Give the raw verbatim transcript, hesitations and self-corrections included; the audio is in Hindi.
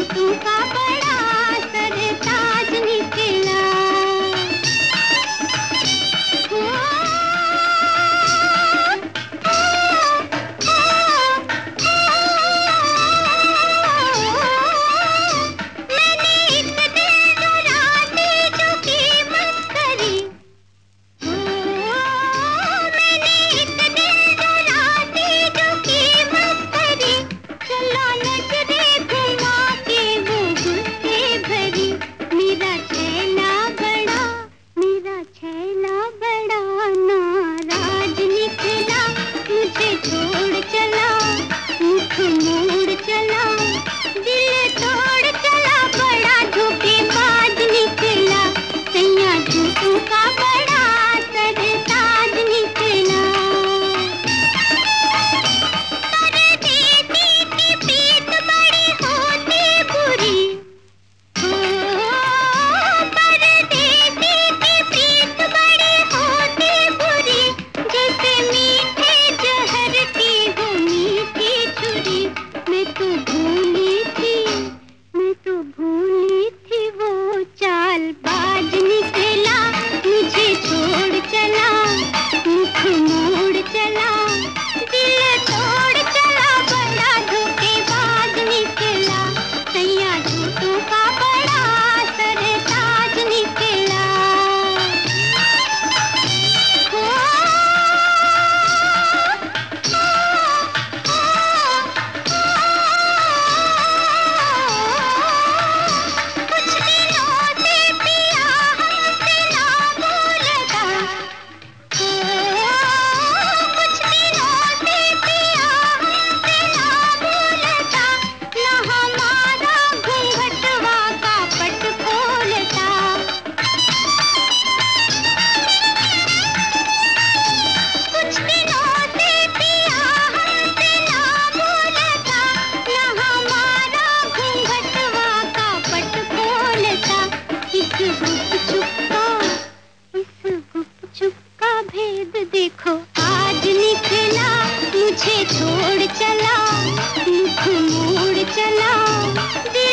झूठों का बड़ा सरताज निकला। ओ, ओ, ओ, मैंने एक दिल रुला दी जो कीमत करी। मैंने एक दिल रुला दी जो कीमत करी। चला नजरें घुमा के वो गुस्से भरी। मेरा छैला बड़ा, मेरा छैला बड़ा नाराज निकला। मुझे छोड़ चला, मुख मोड़ चला, दिल तोड़ चला, बड़ा धोखेबाज निकला। सैया झूठों का बड़ा सरताज निकला। परदेसी की प्रीत बड़ी होती बुरी। ओ, परदेसी की प्रीत बड़ी होती बुरी। जैसे मीठे जहर की हो मीठी छुरी। मैं तो भूली थी, मैं तो भूली थी वो चालबाज निकला। मुझे छोड़ चला, मुख मोड़ चला, दिल तोड़ चला, बड़ा धोखेबाज निकला। सैया झूठों का बड़ा सरताज निकला। ओ, ओ, ओ, कुछ दिनों से पिया हमसे ना बोलता। ओ, कुछ दिनों से पिया हमसे ना बोलता। न हमारा घूंघटवा का पट खोलता। कुछ दिनों से पिया हमसे ना बोलता। न हमारा घूंघटवा का पट खोलता। इस गुपचुप का, इस गुपचुप का भेद देखो आज निकला। मुझे छोड़ चला, मुख मोड़ चला, दिल